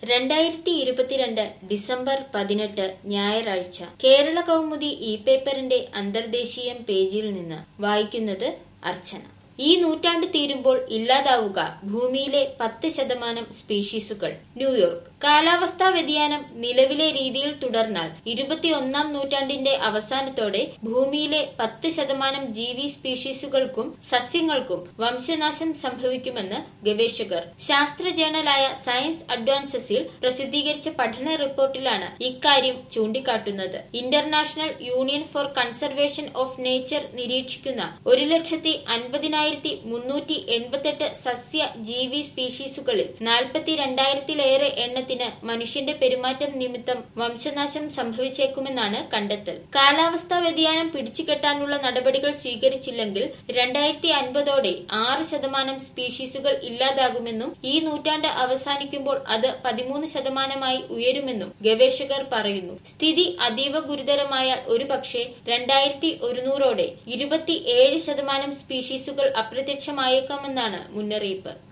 2022 December 18 ഞായറാഴ്ച കേരള കൗമുദി പേപ്പറിന്റെ അന്തർദേശീയം പേജിൽ നിന്ന് വായിക്കുന്നത് അർച്ചന. ഈ നൂറ്റാണ്ട് തീരുമ്പോൾ ഇല്ലാതാവുക ഭൂമിയിലെ 10% സ്പീഷീസുകൾ. ന്യൂയോർക്ക്. കാലാവസ്ഥാ വ്യതിയാനം നിലവിലെ രീതിയിൽ തുടർന്നാൽ 21ാം നൂറ്റാണ്ടിന്റെ അവസാനത്തോടെ ഭൂമിയിലെ 10% ജീവി സ്പീഷീസുകൾക്കും സസ്യങ്ങൾക്കും വംശനാശം സംഭവിക്കുമെന്ന് ഗവേഷകർ ശാസ്ത്ര ജേണലായ സയൻസ് അഡ്വാൻസസിൽ പ്രസിദ്ധീകരിച്ച പഠന റിപ്പോർട്ടിലാണ് ഇക്കാര്യം ചൂണ്ടിക്കാട്ടുന്നത്. International union for conservation of nature നിരീക്ഷിക്കുന്ന 1,50,388 സസ്യ ജീവി സ്പീഷീസുകളിൽ 42,000-ലേറെ എണ്ണത്തിന് മനുഷ്യന്റെ പെരുമാറ്റം നിമിത്തം വംശനാശം സംഭവിച്ചേക്കുമെന്നാണ് കണ്ടെത്തൽ. കാലാവസ്ഥാ വ്യതിയാനം പിടിച്ചുകെട്ടാനുള്ള നടപടികൾ സ്വീകരിച്ചില്ലെങ്കിൽ 2050ഓടെ 6% സ്പീഷീസുകൾ ഇല്ലാതാകുമെന്നും ഈ നൂറ്റാണ്ട് അവസാനിക്കുമ്പോൾ അത് 13%-ആയി ഉയരുമെന്നും ഗവേഷകർ പറയുന്നു. സ്ഥിതി അതീവ ഗുരുതരമായാൽ ഒരുപക്ഷെ 2100ഓടെ 27% സ്പീഷീസുകൾ അപ്രത്യക്ഷമായേക്കാമെന്നാണ് മുന്നറിയിപ്പ്.